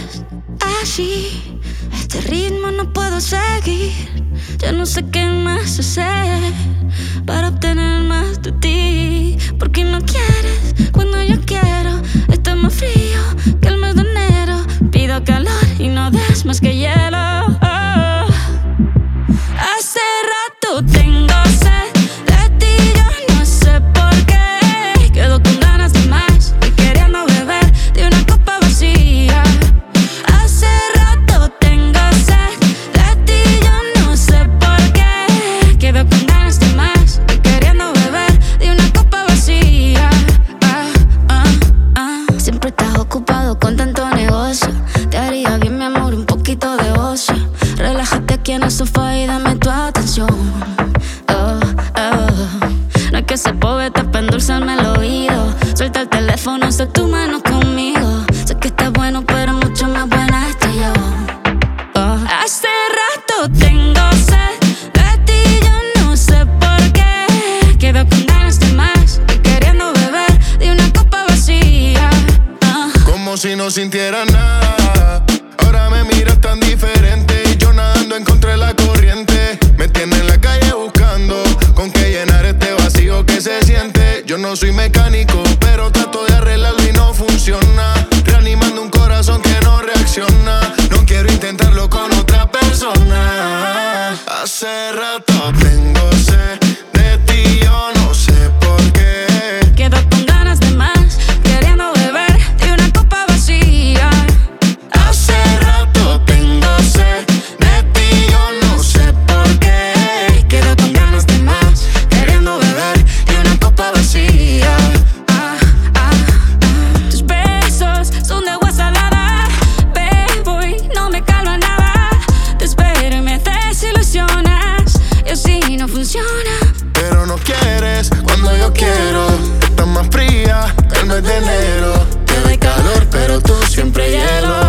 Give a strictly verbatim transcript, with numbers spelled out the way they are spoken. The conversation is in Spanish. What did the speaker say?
así, este ritmo no puedo seguir. Ya no sé qué más hacer para obtener más de ti. Porque no quieres cuando yo quiero. Está más frío que el mes de enero. Pido calor y no des más que hielo. Oh. Hace rato tengo sed de ti, yo no sé por qué. Quedo con ganas de más y queriendo beber de una copa vacía. Hace rato tengo sed de ti, yo no sé por qué. Quedo con ganas de más y queriendo beber de una copa vacía. Ah, ah, ah. Siempre estás ocupado con tanto negocio. Te haría bien, mi amor, un poquito de ocio. Relájate aquí en el sofá y dame tu atención. Oh, oh. No es que sea poeta para endulzarme el oído. Suelta el teléfono, sé tu mano conmigo. Sé que estás bueno, pero mucho más buena estoy yo. Oh. Hace rato tengo sed de ti, yo no sé por qué. Quedo con ganas de más y queriendo beber de una copa vacía. Oh. Como si no sintiera nada. Ahora me miras tan diferente y yo nadando en contra de la corriente. Me tiene en la calle buscando con qué llenar este vacío que se siente. Yo no soy mecánico, pero trato de arreglarlo y no funciona. Reanimando un corazón que no reacciona. No quiero intentarlo con otra persona. Hace rato tengo sed de ti, yo no sé por qué. Quedo con ganas de más, queriendo beber de una copa vacía. Hace rato tengo sed de ti, yo no sé por qué. Quedo con ganas de más, queriendo beber de una copa vacía. Ah, ah, ah. Tus besos son de agua salada. Bebo y no me calma nada. Te espero y me desilusionas. Y así no funciona. Pero no quieres cuando yo quiero. Estás más fría que el mes de enero. Te doy calor, pero tú siempre hielo.